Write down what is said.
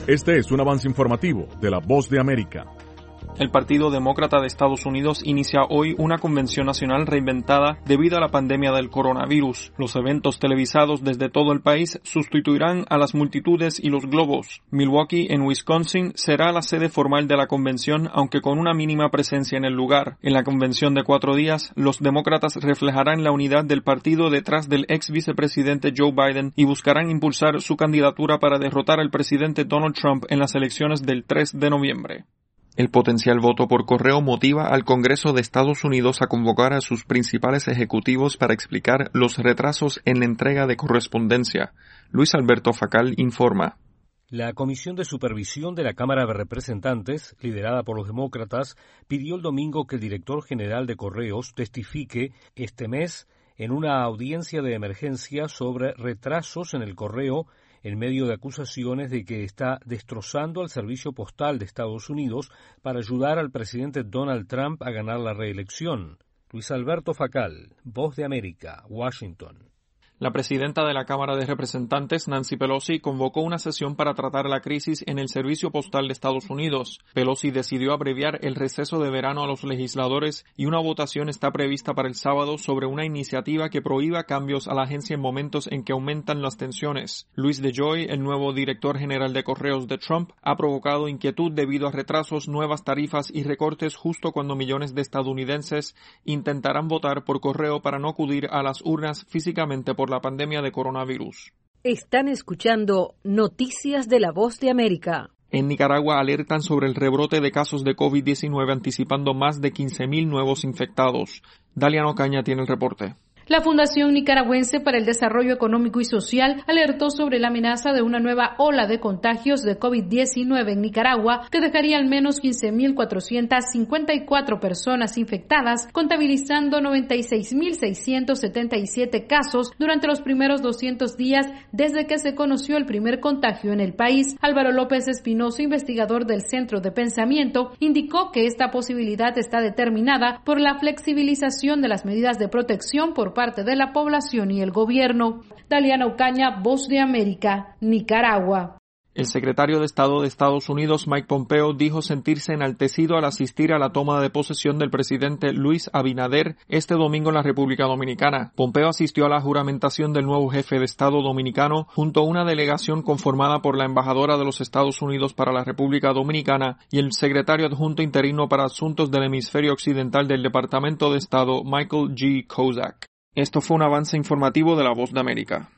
Este es un avance informativo de La Voz de América. El Partido Demócrata de Estados Unidos inicia hoy una convención nacional reinventada debido a la pandemia del coronavirus. Los eventos televisados desde todo el país sustituirán a las multitudes y los globos. Milwaukee, en Wisconsin, será la sede formal de la convención, aunque con una mínima presencia en el lugar. En la convención de 4 días, los demócratas reflejarán la unidad del partido detrás del ex vicepresidente Joe Biden y buscarán impulsar su candidatura para derrotar al presidente Donald Trump en las elecciones del 3 de noviembre. El potencial voto por correo motiva al Congreso de Estados Unidos a convocar a sus principales ejecutivos para explicar los retrasos en la entrega de correspondencia. Luis Alberto Facal informa. La Comisión de Supervisión de la Cámara de Representantes, liderada por los demócratas, pidió el domingo que el director general de Correos testifique este mes en una audiencia de emergencia sobre retrasos en el correo en medio de acusaciones de que está destrozando al servicio postal de Estados Unidos para ayudar al presidente Donald Trump a ganar la reelección. Luis Alberto Facal, Voz de América, Washington. La presidenta de la Cámara de Representantes, Nancy Pelosi, convocó una sesión para tratar la crisis en el servicio postal de Estados Unidos. Pelosi decidió abreviar el receso de verano a los legisladores y una votación está prevista para el sábado sobre una iniciativa que prohíba cambios a la agencia en momentos en que aumentan las tensiones. Louis DeJoy, el nuevo director general de correos de Trump, ha provocado inquietud debido a retrasos, nuevas tarifas y recortes justo cuando millones de estadounidenses intentarán votar por correo para no acudir a las urnas físicamente por la pandemia de coronavirus. Están escuchando Noticias de La Voz de América. En Nicaragua alertan sobre el rebrote de casos de COVID-19 anticipando más de 15,000 nuevos infectados. Dalian Ocaña tiene el reporte. La Fundación Nicaragüense para el Desarrollo Económico y Social alertó sobre la amenaza de una nueva ola de contagios de COVID-19 en Nicaragua que dejaría al menos 15,454 personas infectadas, contabilizando 96,677 casos durante los primeros 200 días desde que se conoció el primer contagio en el país. Álvaro López Espinoso, investigador del Centro de Pensamiento, indicó que esta posibilidad está determinada por la flexibilización de las medidas de protección por parte de la población y el gobierno. Daliana Ocaña, Voz de América, Nicaragua. El secretario de Estado de Estados Unidos, Mike Pompeo, dijo sentirse enaltecido al asistir a la toma de posesión del presidente Luis Abinader este domingo en la República Dominicana. Pompeo asistió a la juramentación del nuevo jefe de Estado dominicano junto a una delegación conformada por la embajadora de los Estados Unidos para la República Dominicana y el secretario adjunto interino para Asuntos del Hemisferio Occidental del Departamento de Estado, Michael G. Kozak. Esto fue un avance informativo de La Voz de América.